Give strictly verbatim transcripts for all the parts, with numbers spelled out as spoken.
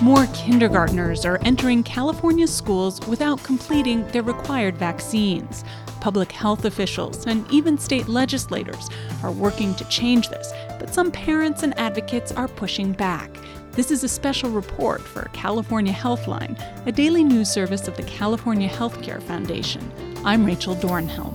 More kindergartners are entering California schools without completing their required vaccines. Public health officials and even state legislators are working to change this, but some parents and advocates are pushing back. This is a special report for California Healthline, a daily news service of the California Healthcare Foundation. I'm Rachel Dornhelm.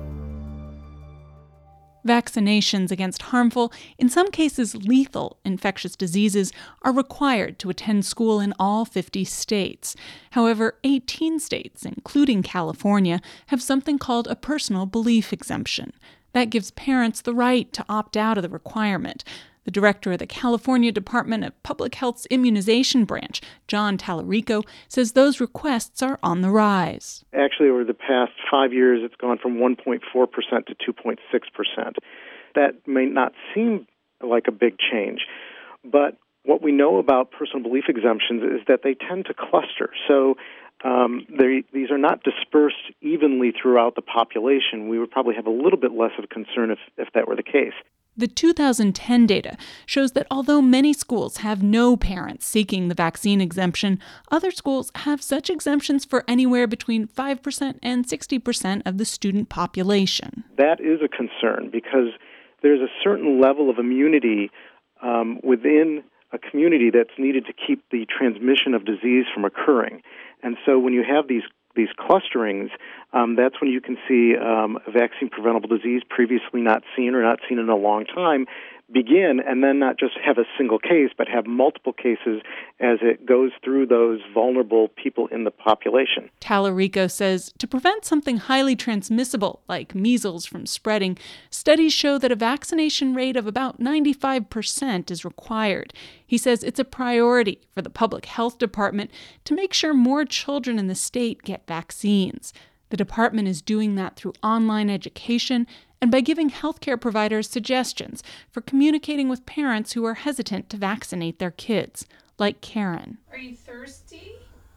Vaccinations against harmful, in some cases lethal, infectious diseases are required to attend school in all fifty states. However, eighteen states, including California, have something called a personal belief exemption. That gives parents the right to opt out of the requirement. The director of the California Department of Public Health's Immunization Branch, John Tallarico, says those requests are on the rise. Actually, over the past five years, it's gone from one point four percent to two point six percent. That may not seem like a big change, but what we know about personal belief exemptions is that they tend to cluster. So um, these are not dispersed evenly throughout the population. We would probably have a little bit less of a concern if, if that were the case. The two thousand ten data shows that although many schools have no parents seeking the vaccine exemption, other schools have such exemptions for anywhere between five percent and sixty percent of the student population. That is a concern because there's a certain level of immunity um, within a community that's needed to keep the transmission of disease from occurring. And so when you have these these clusterings, um, that's when you can see um, a vaccine-preventable disease previously not seen or not seen in a long time begin, and then not just have a single case, but have multiple cases as it goes through those vulnerable people in the population. Tallarico says to prevent something highly transmissible, like measles, from spreading, studies show that a vaccination rate of about ninety-five percent is required. He says it's a priority for the Public Health Department to make sure more children in the state get vaccines. The department is doing that through online education and by giving healthcare providers suggestions for communicating with parents who are hesitant to vaccinate their kids, like Karen. Are you thirsty?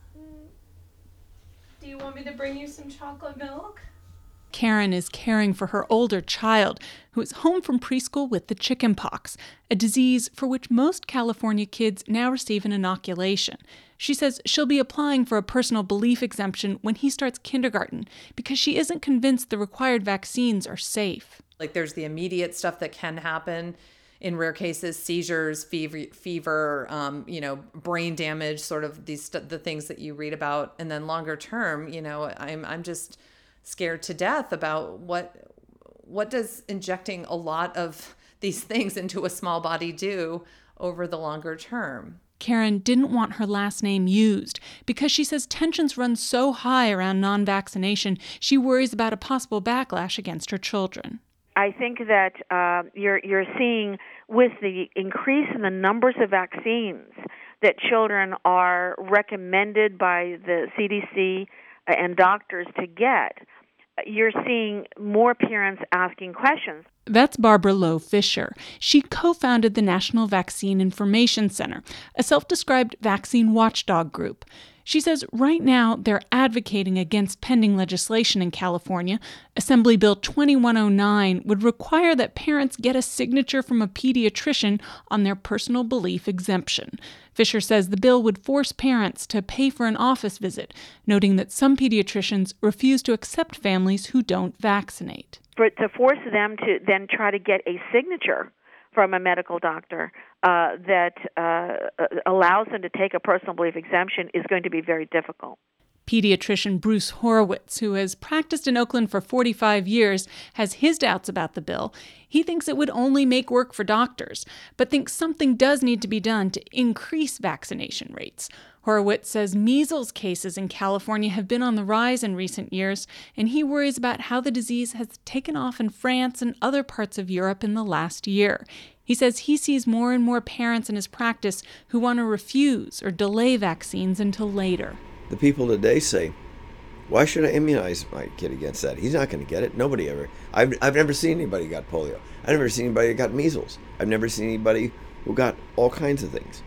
Do you want me to bring you some chocolate milk? Karen is caring for her older child, who is home from preschool with the chickenpox, a disease for which most California kids now receive an inoculation. She says she'll be applying for a personal belief exemption when he starts kindergarten because she isn't convinced the required vaccines are safe. Like there's the immediate stuff that can happen in rare cases, seizures, fever, fever, um, you know, brain damage, sort of these the things that you read about, and then longer term, you know, I'm I'm just scared to death about what what does injecting a lot of these things into a small body do over the longer term. Karen didn't want her last name used because she says tensions run so high around non-vaccination, she worries about a possible backlash against her children. I think that uh, you're you're seeing with the increase in the numbers of vaccines that children are recommended by the C D C and doctors to get, you're seeing more parents asking questions. That's Barbara Lowe Fisher. She co-founded the National Vaccine Information Center, a self-described vaccine watchdog group. She says right now they're advocating against pending legislation in California. Assembly Bill twenty-one oh nine would require that parents get a signature from a pediatrician on their personal belief exemption. Fisher says the bill would force parents to pay for an office visit, noting that some pediatricians refuse to accept families who don't vaccinate. For, to force them to then try to get a signature from a medical doctor uh, that uh, allows them to take a personal belief exemption is going to be very difficult. Pediatrician Bruce Horowitz, who has practiced in Oakland for forty-five years, has his doubts about the bill. He thinks it would only make work for doctors, but thinks something does need to be done to increase vaccination rates. Horowitz says measles cases in California have been on the rise in recent years, and he worries about how the disease has taken off in France and other parts of Europe in the last year. He says he sees more and more parents in his practice who want to refuse or delay vaccines until later. The people today say, why should I immunize my kid against that? He's not going to get it. Nobody ever. I've, I've never seen anybody who got polio. I've never seen anybody who got measles. I've never seen anybody who got all kinds of things.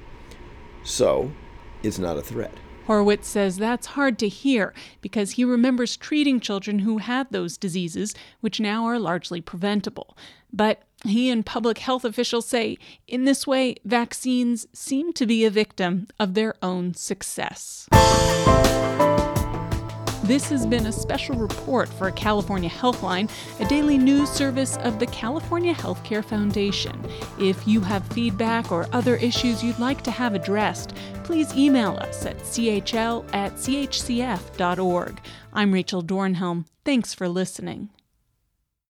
So it's not a threat. Horowitz says that's hard to hear because he remembers treating children who had those diseases, which now are largely preventable. But he and public health officials say in this way, vaccines seem to be a victim of their own success. This has been a special report for California Healthline, a daily news service of the California Healthcare Foundation. If you have feedback or other issues you'd like to have addressed, please email us at c h l at c h c f dot org. I'm Rachel Dornhelm. Thanks for listening.